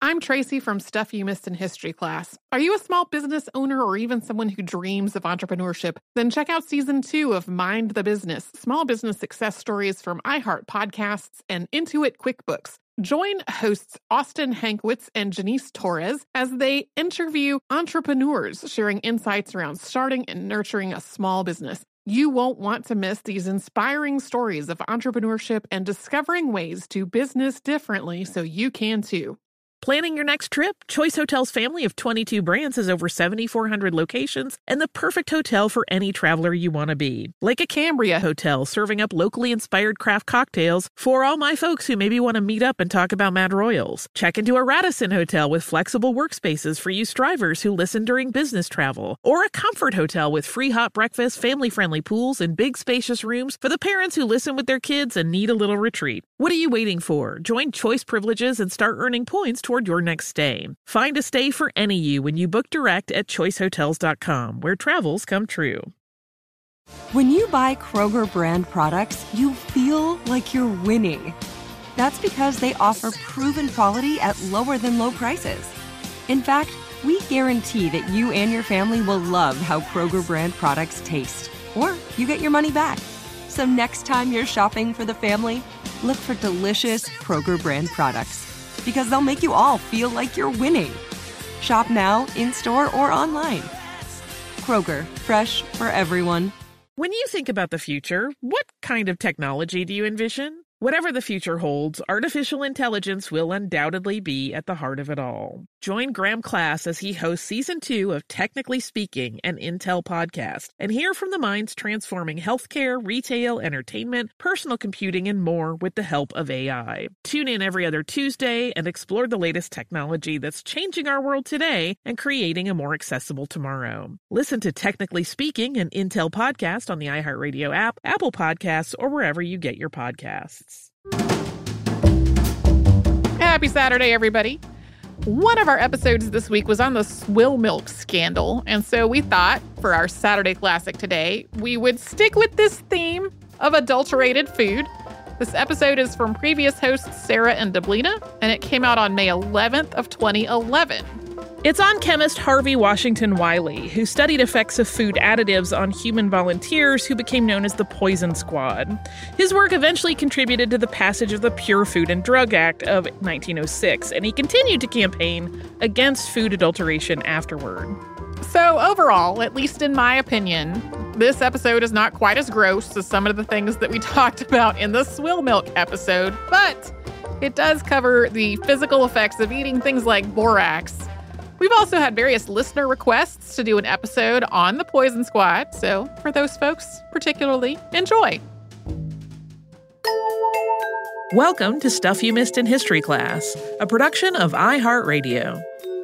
I'm Tracy from Stuff You Missed in History class. Are you a small business owner or even someone who dreams of entrepreneurship? Then check out Season 2 of Mind the Business, Small Business Success Stories from iHeart Podcasts and Intuit QuickBooks. Join hosts Austin Hankwitz and Janice Torres as they interview entrepreneurs sharing insights around starting and nurturing a small business. You won't want to miss these inspiring stories of entrepreneurship and discovering ways to business differently so you can too. Planning your next trip? Choice Hotels' family of 22 brands has over 7,400 locations and the perfect hotel for any traveler you want to be. Like a Cambria Hotel, serving up locally inspired craft cocktails for all my folks who maybe want to meet up and talk about Mad Royals. Check into a Radisson Hotel with flexible workspaces for you strivers who listen during business travel. Or a Comfort Hotel with free hot breakfast, family-friendly pools, and big spacious rooms for the parents who listen with their kids and need a little retreat. What are you waiting for? Join Choice Privileges and start earning points toward your next stay. Find a stay for any you when you book direct at choicehotels.com, where travels come true. When you buy Kroger brand products, you feel like you're winning. That's because they offer proven quality at lower than low prices. In fact, we guarantee that you and your family will love how Kroger brand products taste, or you get your money back. So next time you're shopping for the family, look for delicious Kroger brand products, because they'll make you all feel like you're winning. Shop now, in-store, or online. Kroger, fresh for everyone. When you think about the future, what kind of technology do you envision? Whatever the future holds, artificial intelligence will undoubtedly be at the heart of it all. Join Graham Class as he hosts Season 2 of Technically Speaking, an Intel podcast, and hear from the minds transforming healthcare, retail, entertainment, personal computing, and more with the help of AI. Tune in every other Tuesday and explore the latest technology that's changing our world today and creating a more accessible tomorrow. Listen to Technically Speaking, an Intel podcast on the iHeartRadio app, Apple Podcasts, or wherever you get your podcasts. Happy Saturday, everybody. One of our episodes this week was on the swill milk scandal, and so we thought for our Saturday Classic today, we would stick with this theme of adulterated food. This episode is from previous hosts Sarah and Deblina, and it came out on May 11th of 2011. It's on chemist Harvey Washington Wiley, who studied effects of food additives on human volunteers who became known as the Poison Squad. His work eventually contributed to the passage of the Pure Food and Drug Act of 1906, and he continued to campaign against food adulteration afterward. So overall, at least in my opinion, this episode is not quite as gross as some of the things that we talked about in the swill milk episode, but it does cover the physical effects of eating things like borax. We've also had various listener requests to do an episode on the Poison Squad, so for those folks particularly, enjoy. Welcome to Stuff You Missed in History Class, a production of iHeartRadio.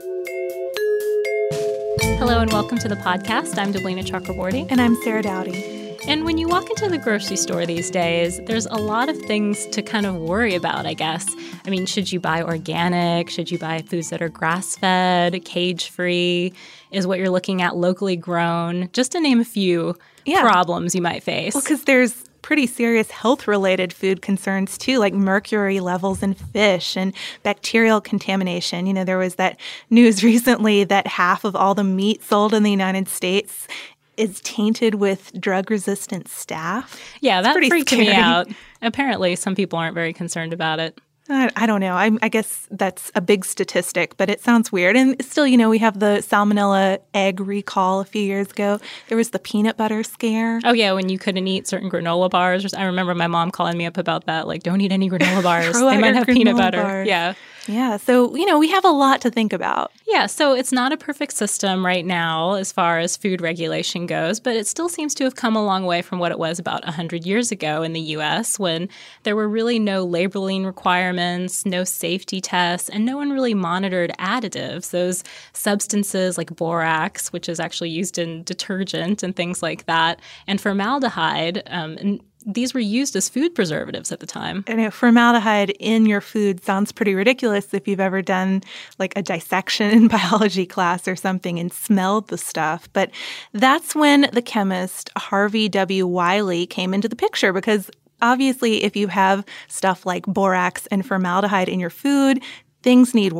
Hello and welcome to the podcast. I'm Deblina Chakraborty. And I'm Sarah Dowdy. And when you walk into the grocery store these days, there's a lot of things to kind of worry about, I guess. I mean, should you buy organic? Should you buy foods that are grass-fed, cage-free? Is what you're looking at locally grown? Just to name a few problems you might face. Well, because there's pretty serious health-related food concerns, too, like mercury levels in fish and bacterial contamination. You know, there was that news recently that half of all the meat sold in the United States is tainted with drug-resistant staph. Yeah, that freaked scary. me out. Apparently, some people aren't very concerned about it. I don't know. I guess that's a big statistic, but it sounds weird. And still, you know, we have the salmonella egg recall a few years ago. There was the peanut butter scare. Oh, yeah, when you couldn't eat certain granola bars. I remember my mom calling me up about that, like, don't eat any granola bars. They might have peanut butter. Bars. Yeah. Yeah, so, you know, we have a lot to think about. Yeah, so it's not a perfect system right now as far as food regulation goes, but it still seems to have come a long way from what it was about 100 years ago in the U.S. when there were really no labeling requirements, no safety tests, and no one really monitored additives, those substances like borax, which is actually used in detergent and things like that, and formaldehyde, and these were used as food preservatives at the time. And formaldehyde in your food sounds pretty ridiculous if you've ever done like a dissection in biology class or something and smelled the stuff. But that's when the chemist Harvey W. Wiley came into the picture, because obviously if you have stuff like borax and formaldehyde in your food, things need work.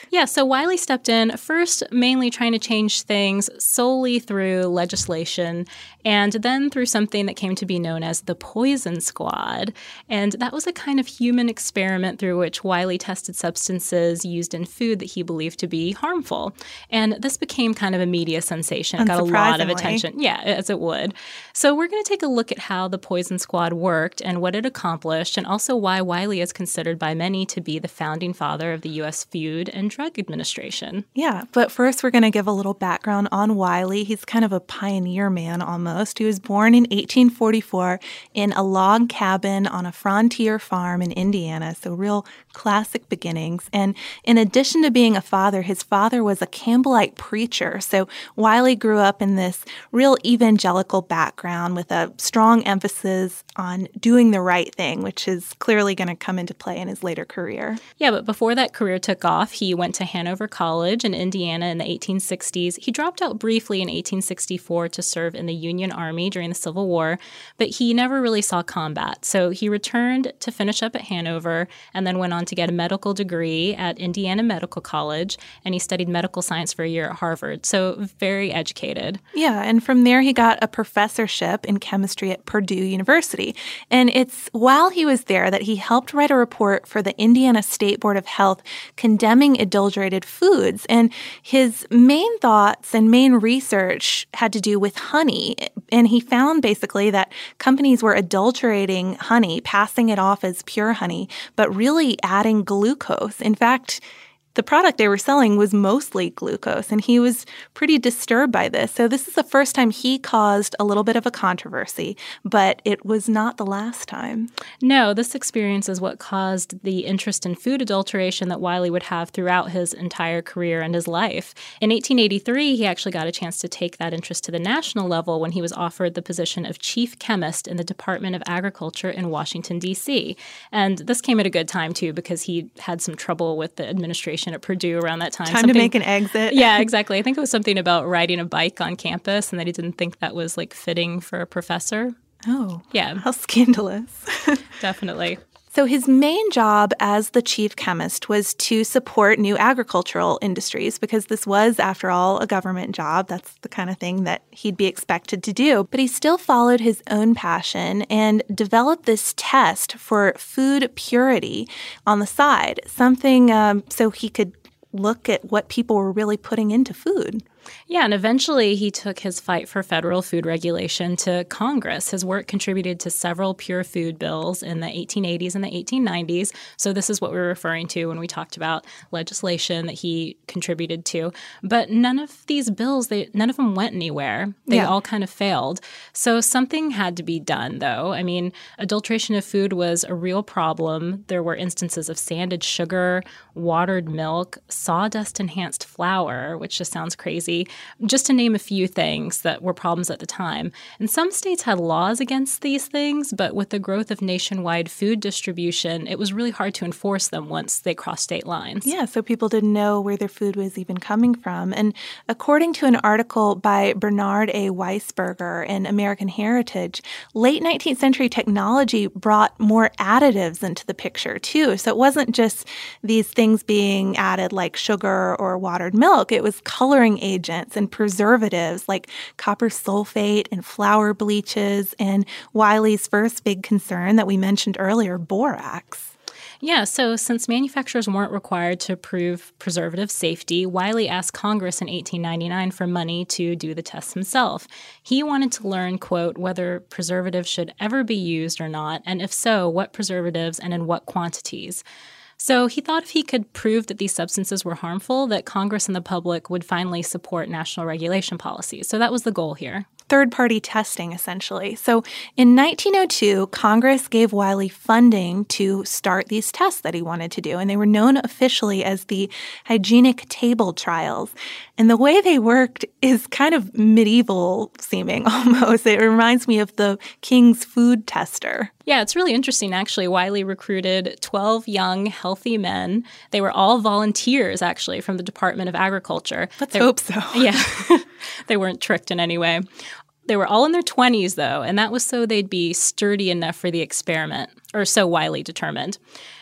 Yeah, so Wiley stepped in first, mainly trying to change things solely through legislation, and then through something that came to be known as the Poison Squad. And that was a kind of human experiment through which Wiley tested substances used in food that he believed to be harmful. And this became kind of a media sensation. It got a lot of attention. Yeah, as it would. So we're going to take a look at how the Poison Squad worked and what it accomplished, and also why Wiley is considered by many to be the founding father of the U.S. Food and Drug Administration. Yeah, but first we're going to give a little background on Wiley. He's kind of a pioneer man almost. He was born in 1844 in a log cabin on a frontier farm in Indiana, so real classic beginnings. And in addition to being a father, his father was a Campbellite preacher. So Wiley grew up in this real evangelical background with a strong emphasis on doing the right thing, which is clearly going to come into play in his later career. Yeah, but before that career took off, he went to Hanover College in Indiana in the 1860s. He dropped out briefly in 1864 to serve in the Union Army during the Civil War, but he never really saw combat. So he returned to finish up at Hanover and then went on to get a medical degree at Indiana Medical College, and he studied medical science for a year at Harvard. So very educated. Yeah, and from there he got a professorship in chemistry at Purdue University. And it's while he was there that he helped write a report for the Indiana State Board of Health condemning adulterated foods. And his main thoughts and main research had to do with honey. And he found basically that companies were adulterating honey, passing it off as pure honey, but really adding glucose. In fact, the product they were selling was mostly glucose, and he was pretty disturbed by this. So this is the first time he caused a little bit of a controversy, but it was not the last time. No, this experience is what caused the interest in food adulteration that Wiley would have throughout his entire career and his life. In 1883, he actually got a chance to take that interest to the national level when he was offered the position of chief chemist in the Department of Agriculture in Washington, D.C. And this came at a good time, too, because he had some trouble with the administration at Purdue around that time. Time to make an exit. Yeah, exactly. I think it was something about riding a bike on campus and that he didn't think that was like fitting for a professor. Oh, yeah. How scandalous. Definitely. So his main job as the chief chemist was to support new agricultural industries because this was, after all, a government job. That's the kind of thing that he'd be expected to do. But he still followed his own passion and developed this test for food purity on the side, something so he could look at what people were really putting into food. Yeah, and eventually he took his fight for federal food regulation to Congress. His work contributed to several pure food bills in the 1880s and the 1890s. So this is what we were referring to when we talked about legislation that he contributed to. But none of these bills, none of them went anywhere. They all kind of failed. So something had to be done, though. I mean, adulteration of food was a real problem. There were instances of sanded sugar, watered milk, sawdust-enhanced flour, which just sounds crazy. Just to name a few things that were problems at the time. And some states had laws against these things, but with the growth of nationwide food distribution, it was really hard to enforce them once they crossed state lines. Yeah, so people didn't know where their food was even coming from. And according to an article by Bernard A. Weisberger in American Heritage, late 19th century technology brought more additives into the picture, too. So it wasn't just these things being added like sugar or watered milk. It was coloring agents and preservatives like copper sulfate and flour bleaches, and Wiley's first big concern that we mentioned earlier, borax. Yeah, so since manufacturers weren't required to prove preservative safety, Wiley asked Congress in 1899 for money to do the tests himself. He wanted to learn, quote, whether preservatives should ever be used or not, and if so, what preservatives and in what quantities. So he thought if he could prove that these substances were harmful, that Congress and the public would finally support national regulation policies. So that was the goal here. Third-party testing, essentially. So in 1902, Congress gave Wiley funding to start these tests that he wanted to do, and they were known officially as the hygienic table trials. And the way they worked is kind of medieval-seeming almost. It reminds me of the King's food tester. Yeah, it's really interesting, actually. Wiley recruited 12 young, healthy men. They were all volunteers, actually, from the Department of Agriculture. Let's hope so. Yeah. They weren't tricked in any way. They were all in their 20s, though, and that was so they'd be sturdy enough for the experiment, or so Wiley determined.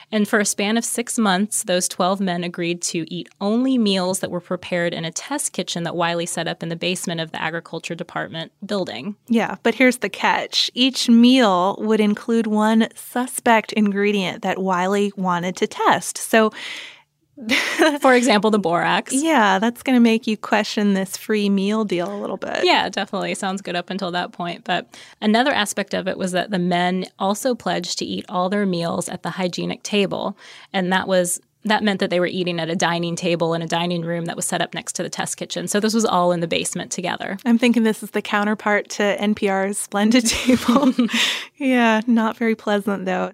And for a span of 6 months, those 12 men agreed to eat only meals that were prepared in a test kitchen that Wiley set up in the basement of the Agriculture Department building. Yeah, but here's the catch. Each meal would include one suspect ingredient that Wiley wanted to test. So for example, the borax. Yeah, that's going to make you question this free meal deal a little bit. Yeah, definitely. Sounds good up until that point. But another aspect of it was that the men also pledged to eat all their meals at the hygienic table. And that meant that they were eating at a dining table in a dining room that was set up next to the test kitchen. So this was all in the basement together. I'm thinking this is the counterpart to NPR's Splendid Table. Yeah, not very pleasant, though.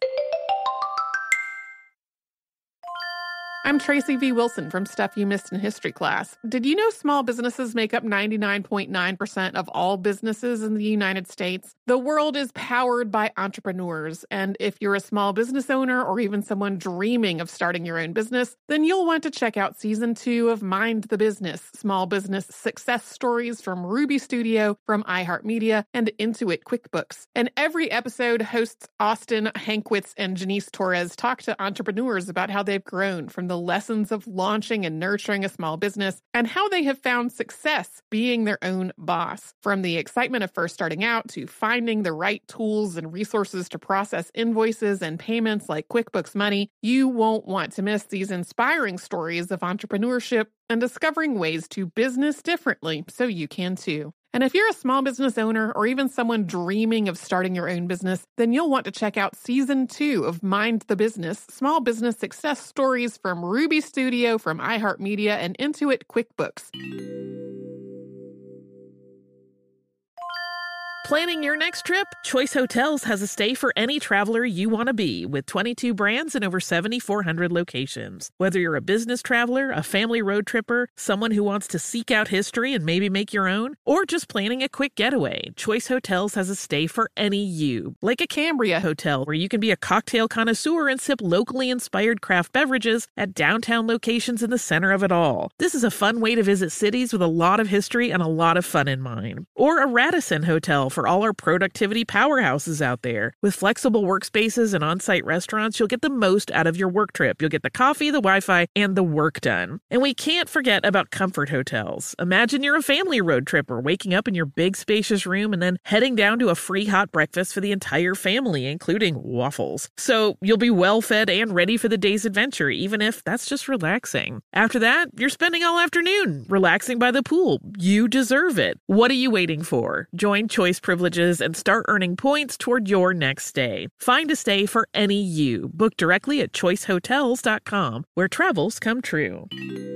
I'm Tracy V. Wilson from Stuff You Missed in History Class. Did you know small businesses make up 99.9% of all businesses in the United States? The world is powered by entrepreneurs, and if you're a small business owner or even someone dreaming of starting your own business, then you'll want to check out Season 2 of Mind the Business, Small Business Success Stories from Ruby Studio, from iHeartMedia, and Intuit QuickBooks. And every episode, hosts Austin Hankwitz and Janice Torres talk to entrepreneurs about how they've grown from the lessons of launching and nurturing a small business and how they have found success being their own boss. From the excitement of first starting out to finding the right tools and resources to process invoices and payments like QuickBooks Money, you won't want to miss these inspiring stories of entrepreneurship and discovering ways to business differently so you can too. And if you're a small business owner or even someone dreaming of starting your own business, then you'll want to check out Season 2 of Mind the Business, Small Business Success Stories from Ruby Studio, from iHeartMedia, and Intuit QuickBooks. Planning your next trip? Choice Hotels has a stay for any traveler you want to be, with 22 brands and over 7,400 locations. Whether you're a business traveler, a family road tripper, someone who wants to seek out history and maybe make your own, or just planning a quick getaway, Choice Hotels has a stay for any you. Like a Cambria Hotel, where you can be a cocktail connoisseur and sip locally inspired craft beverages at downtown locations in the center of it all. This is a fun way to visit cities with a lot of history and a lot of fun in mind. Or a Radisson Hotel for all our productivity powerhouses out there. With flexible workspaces and on-site restaurants, you'll get the most out of your work trip. You'll get the coffee, the Wi-Fi, and the work done. And we can't forget about Comfort Hotels. Imagine you're a family road tripper, waking up in your big spacious room and then heading down to a free hot breakfast for the entire family, including waffles. So you'll be well fed and ready for the day's adventure, even if that's just relaxing. After that, you're spending all afternoon relaxing by the pool. You deserve it. What are you waiting for? Join Choice Privileges and start earning points toward your next stay. Find a stay for any you. Book directly at choicehotels.com, where travels come true.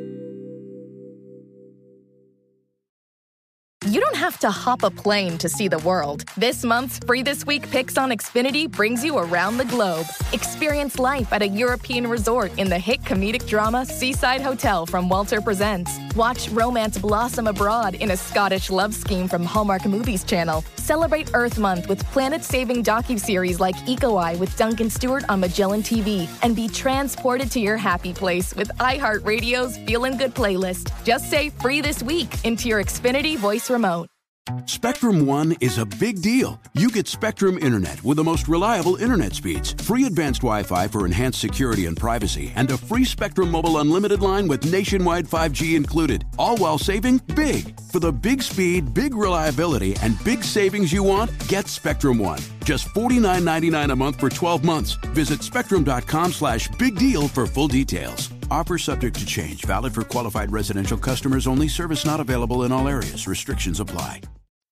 You don't have to hop a plane to see the world. This month's Free This Week Picks on Xfinity brings you around the globe. Experience life at a European resort in the hit comedic drama Seaside Hotel from Walter Presents. Watch romance blossom abroad in a Scottish love scheme from Hallmark Movies Channel. Celebrate Earth Month with planet-saving docuseries like Eco Eye with Duncan Stewart on Magellan TV. And be transported to your happy place with iHeartRadio's Feelin' Good playlist. Just say Free This Week into your Xfinity voice remote. Spectrum One is a big deal. You get Spectrum Internet with the most reliable internet speeds, free advanced Wi-Fi for enhanced security and privacy, and a free Spectrum Mobile Unlimited line with nationwide 5G included, all while saving big. For the big speed, big reliability, and big savings you want, get Spectrum One. Just $49.99 a month for 12 months. Visit spectrum.com/big deal for full details. Offer subject to change. Valid for qualified residential customers only. Service not available in all areas. Restrictions apply.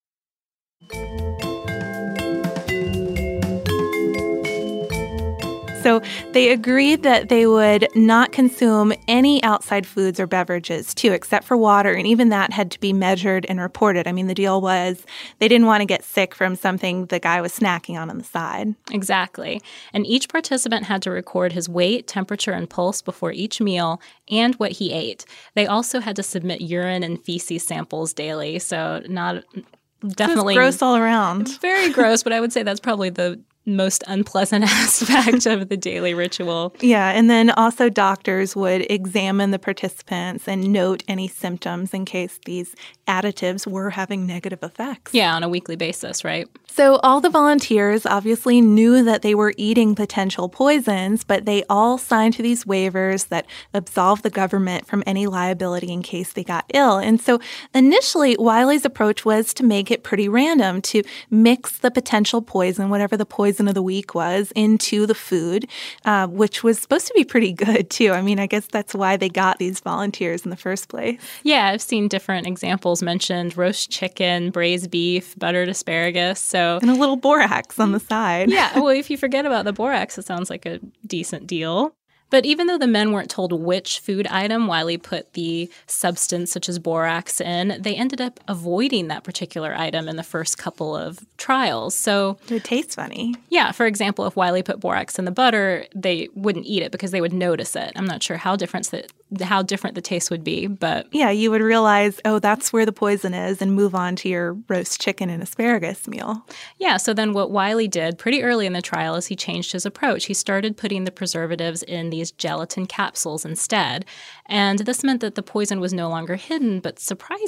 So they agreed that they would not consume any outside foods or beverages, too, except for water. And even that had to be measured and reported. I mean, the deal was they didn't want to get sick from something the guy was snacking on the side. Exactly. And each participant had to record his weight, temperature, and pulse before each meal and what he ate. They also had to submit urine and feces samples daily. So not definitely gross all around. Very gross, but I would say that's probably the most unpleasant aspect of the daily ritual. Yeah, and then also doctors would examine the participants and note any symptoms in case these additives were having negative effects. Yeah, on a weekly basis, right? So all the volunteers obviously knew that they were eating potential poisons, but they all signed to these waivers that absolved the government from any liability in case they got ill. And so initially, Wiley's approach was to make it pretty random, to mix the potential poison, whatever the poison of the week was, into the food, which was supposed to be pretty good too. I mean, I guess that's why they got these volunteers in the first place. Yeah, I've seen different examples mentioned: roast chicken, braised beef, buttered asparagus. And a little borax on the side. Yeah, well, if you forget about the borax, it sounds like a decent deal. But even though the men weren't told which food item Wiley put the substance such as borax in, they ended up avoiding that particular item in the first couple of trials. So it tastes funny. Yeah, for example, if Wiley put borax in the butter, they wouldn't eat it because they would notice it. I'm not sure how different the taste would be, but yeah, you would realize, oh, that's where the poison is, and move on to your roast chicken and asparagus meal. Yeah, so then what Wiley did pretty early in the trial is he changed his approach. He started putting the preservatives in these gelatin capsules instead, and this meant that the poison was no longer hidden, but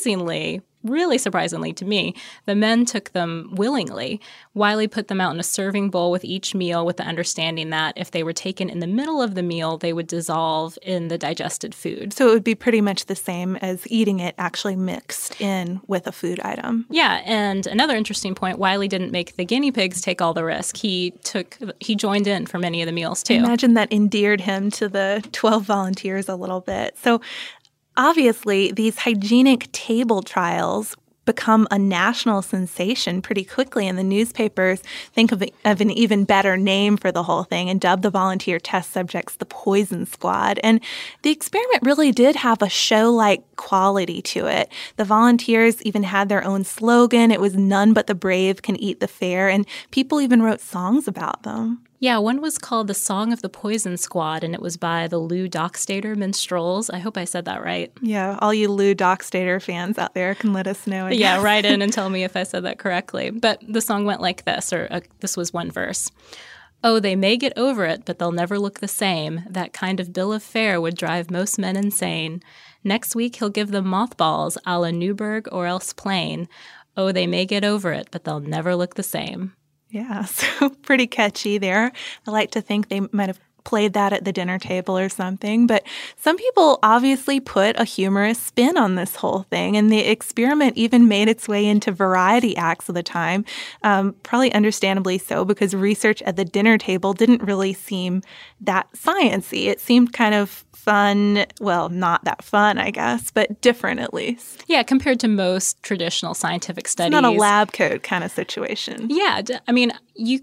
really surprisingly to me, the men took them willingly. Wiley put them out in a serving bowl with each meal with the understanding that if they were taken in the middle of the meal, they would dissolve in the digested food. So it would be pretty much the same as eating it actually mixed in with a food item. Yeah, and another interesting point, Wiley didn't make the guinea pigs take all the risk. He joined in for many of the meals too. Imagine that endeared him to the 12 volunteers a little bit. So obviously, these hygienic table trials become a national sensation pretty quickly, and the newspapers think of an even better name for the whole thing and dub the volunteer test subjects the Poison Squad. And the experiment really did have a show-like quality to it. The volunteers even had their own slogan. It was "None but the brave can eat the fair," and people even wrote songs about them. Yeah, one was called The Song of the Poison Squad, and it was by the Lou Dockstader Minstrels. I hope I said that right. Yeah, all you Lou Dockstader fans out there can let us know. Yeah, write in and tell me if I said that correctly. But the song went like this, this was one verse. "Oh, they may get over it, but they'll never look the same. That kind of bill of fare would drive most men insane. Next week he'll give them mothballs a la Newburgh or else plain. Oh, they may get over it, but they'll never look the same." Yeah, so pretty catchy there. I like to think they might have played that at the dinner table or something. But some people obviously put a humorous spin on this whole thing, and the experiment even made its way into variety acts of the time, probably understandably so, because research at the dinner table didn't really seem that sciencey. It seemed kind of fun, well, not that fun, I guess, but different at least. Yeah, compared to most traditional scientific studies. It's not a lab coat kind of situation. Yeah, I mean,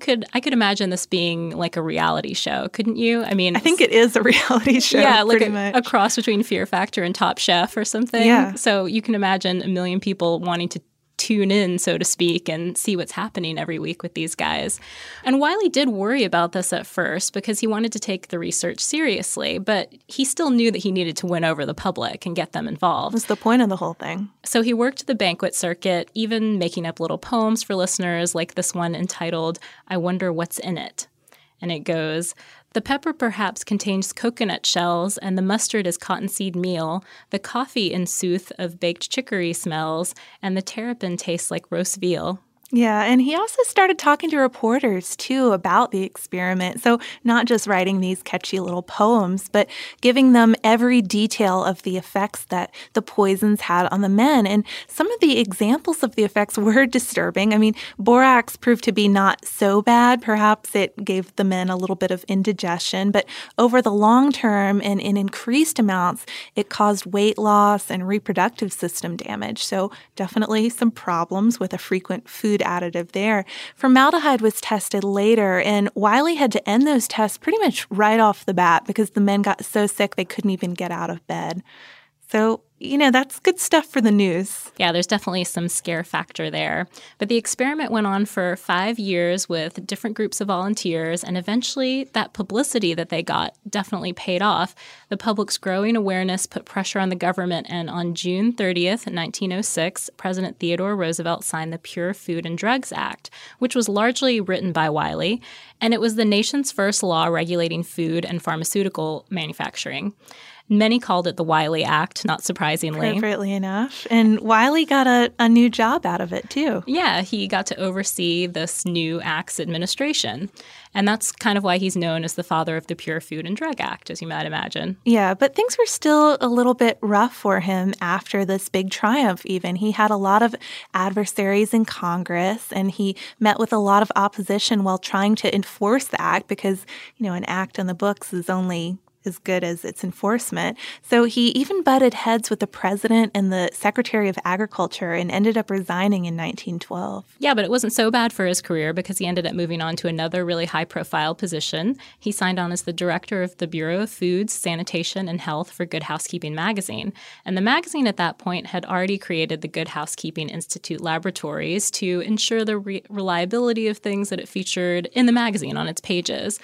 I could imagine this being like a reality show, couldn't you? I mean, I think it is a reality show. Yeah, like pretty much a cross between Fear Factor and Top Chef or something. Yeah. So you can imagine a million people wanting to tune in, so to speak, and see what's happening every week with these guys. And Wiley did worry about this at first because he wanted to take the research seriously, but he still knew that he needed to win over the public and get them involved. That's the point of the whole thing. So he worked the banquet circuit, even making up little poems for listeners, like this one entitled, "I Wonder What's in It." And it goes, "The pepper perhaps contains coconut shells, and the mustard is cottonseed meal. The coffee, in sooth, of baked chicory smells, and the terrapin tastes like roast veal." Yeah, and he also started talking to reporters, too, about the experiment. So not just writing these catchy little poems, but giving them every detail of the effects that the poisons had on the men. And some of the examples of the effects were disturbing. I mean, borax proved to be not so bad. Perhaps it gave the men a little bit of indigestion. But over the long term and in increased amounts, it caused weight loss and reproductive system damage. So definitely some problems with a frequent food additive there. Formaldehyde was tested later, and Wiley had to end those tests pretty much right off the bat because the men got so sick they couldn't even get out of bed. So, that's good stuff for the news. Yeah, there's definitely some scare factor there. But the experiment went on for 5 years with different groups of volunteers, and eventually that publicity that they got definitely paid off. The public's growing awareness put pressure on the government, and on June 30th, 1906, President Theodore Roosevelt signed the Pure Food and Drugs Act, which was largely written by Wiley, and it was the nation's first law regulating food and pharmaceutical manufacturing. Many called it the Wiley Act, not surprisingly. Appropriately enough. And Wiley got a new job out of it, too. Yeah, he got to oversee this new act's administration. And that's kind of why he's known as the father of the Pure Food and Drug Act, as you might imagine. Yeah, but things were still a little bit rough for him after this big triumph, even. He had a lot of adversaries in Congress, and he met with a lot of opposition while trying to enforce the act because, an act on the books is only as good as its enforcement. So he even butted heads with the president and the Secretary of Agriculture and ended up resigning in 1912. Yeah, but it wasn't so bad for his career because he ended up moving on to another really high-profile position. He signed on as the director of the Bureau of Foods, Sanitation, and Health for Good Housekeeping magazine. And the magazine at that point had already created the Good Housekeeping Institute laboratories to ensure the reliability of things that it featured in the magazine on its pages.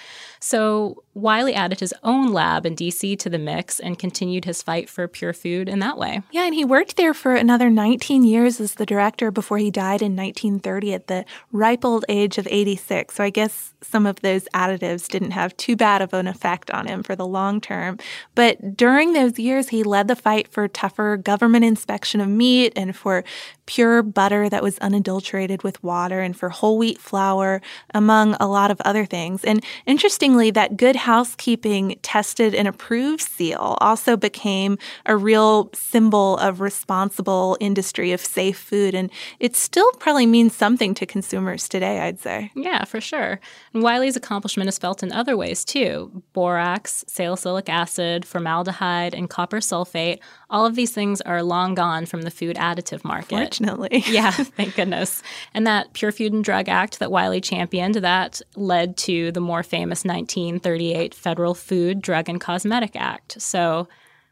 So Wiley added his own lab in D.C. to the mix and continued his fight for pure food in that way. Yeah, and he worked there for another 19 years as the director before he died in 1930 at the ripe old age of 86. So I guess some of those additives didn't have too bad of an effect on him for the long term. But during those years, he led the fight for tougher government inspection of meat and for pure butter that was unadulterated with water and for whole wheat flour, among a lot of other things. And interestingly, that Good Housekeeping Tested and Approved seal also became a real symbol of responsible industry of safe food. And it still probably means something to consumers today, I'd say. Yeah, for sure. And Wiley's accomplishment is felt in other ways, too. Borax, salicylic acid, formaldehyde, and copper sulfate, all of these things are long gone from the food additive market. Fortunately. Yeah, thank goodness. And that Pure Food and Drug Act that Wiley championed, that led to the more famous 1938 Federal Food, Drug, and Cosmetic Act. So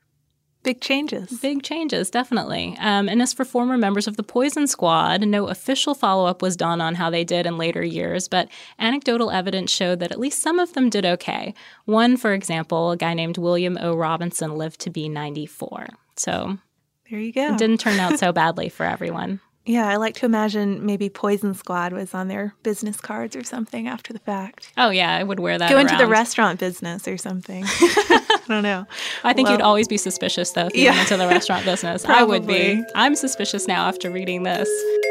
big changes. Big changes, definitely. And as for former members of the Poison Squad, no official follow-up was done on how they did in later years, but anecdotal evidence showed that at least some of them did okay. One, for example, a guy named William O. Robinson lived to be 94. So there you go. It didn't turn out so badly for everyone. Yeah, I like to imagine maybe Poison Squad was on their business cards or something after the fact. Oh, yeah, I would wear that Go around. into the restaurant business or something. I don't know. I think you'd always be suspicious, though, if you went into the restaurant business. I would be. I'm suspicious now after reading this.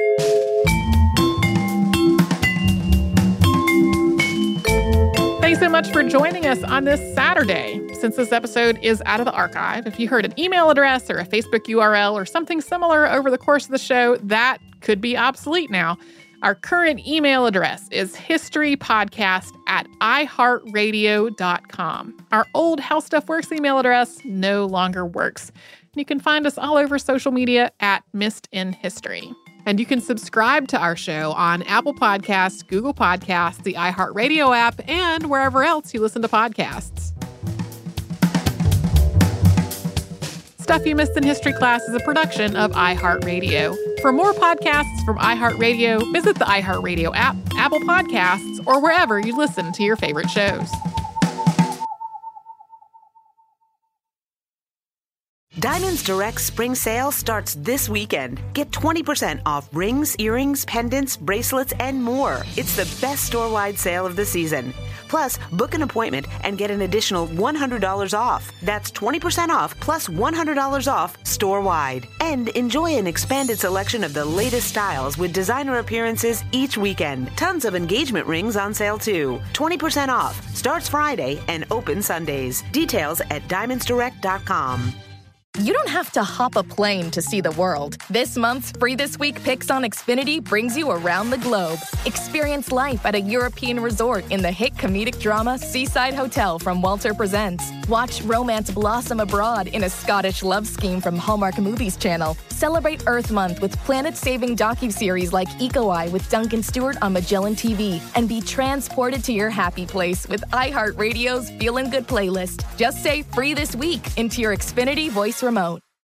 Thanks so much for joining us on this Saturday. Since this episode is out of the archive, if you heard an email address or a Facebook URL or something similar over the course of the show, that could be obsolete now. Our current email address is historypodcast@iheartradio.com. Our old How Stuff Works email address no longer works. You can find us all over social media at Missed in History. And you can subscribe to our show on Apple Podcasts, Google Podcasts, the iHeartRadio app, and wherever else you listen to podcasts. Stuff You Missed in History Class is a production of iHeartRadio. For more podcasts from iHeartRadio, visit the iHeartRadio app, Apple Podcasts, or wherever you listen to your favorite shows. Diamonds Direct Spring Sale starts this weekend. Get 20% off rings, earrings, pendants, bracelets, and more. It's the best store-wide sale of the season. Plus, book an appointment and get an additional $100 off. That's 20% off plus $100 off store-wide. And enjoy an expanded selection of the latest styles with designer appearances each weekend. Tons of engagement rings on sale, too. 20% off. Starts Friday and open Sundays. Details at diamondsdirect.com. You don't have to hop a plane to see the world. This month's Free This Week Picks on Xfinity brings you around the globe. Experience life at a European resort in the hit comedic drama Seaside Hotel from Walter Presents. Watch romance blossom abroad in a Scottish love scheme from Hallmark Movies Channel. Celebrate Earth Month with planet-saving docuseries like Eco-Eye with Duncan Stewart on Magellan TV. And be transported to your happy place with iHeartRadio's Feelin' Good playlist. Just say Free This Week into your Xfinity voice remote.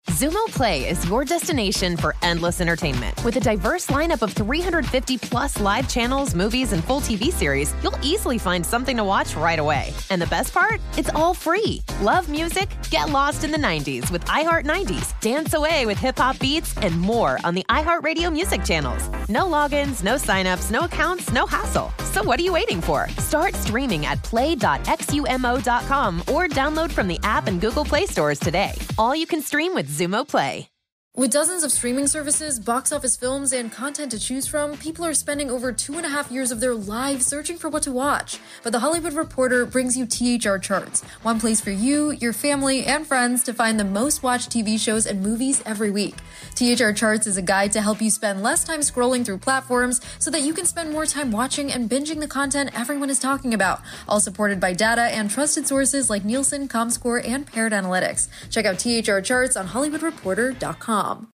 Xumo Play is your destination for endless entertainment. With a diverse lineup of 350 plus live channels, movies, and full TV series, you'll easily find something to watch right away. And the best part? It's all free. Love music? Get lost in the 90s with iHeart 90s, dance away with hip-hop beats, and more on the iHeartRadio music channels. No logins, no signups, no accounts, no hassle. So what are you waiting for? Start streaming at play.xumo.com or download from the app and Google Play stores today. All you can stream with Xumo Play. With dozens of streaming services, box office films, and content to choose from, people are spending over 2.5 years of their lives searching for what to watch. But The Hollywood Reporter brings you THR Charts, one place for you, your family, and friends to find the most watched TV shows and movies every week. THR Charts is a guide to help you spend less time scrolling through platforms so that you can spend more time watching and binging the content everyone is talking about, all supported by data and trusted sources like Nielsen, Comscore, and Paired Analytics. Check out THR Charts on HollywoodReporter.com.